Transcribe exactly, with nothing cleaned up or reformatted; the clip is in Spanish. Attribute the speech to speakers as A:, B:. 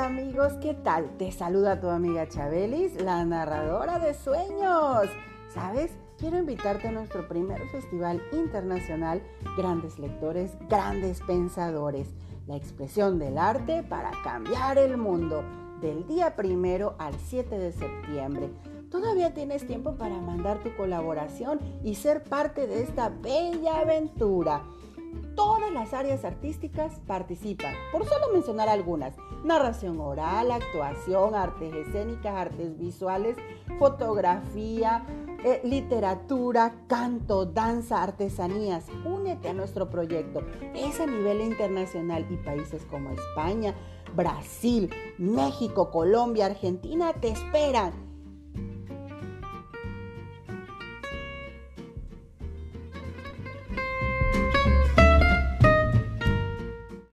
A: Hola amigos, ¿qué tal? Te saluda tu amiga Chabelis, la narradora de sueños. ¿Sabes? Quiero invitarte a nuestro primer festival internacional Grandes Lectores, Grandes Pensadores, la expresión del arte para cambiar el mundo, del día primero al siete de septiembre. Todavía tienes tiempo para mandar tu colaboración y ser parte de esta bella aventura. Todas las áreas artísticas participan, por solo mencionar algunas: narración oral, actuación, artes escénicas, artes visuales, fotografía, eh, literatura, canto, danza, artesanías. Únete a nuestro proyecto. Es a nivel internacional y países como España, Brasil, México, Colombia, Argentina te esperan.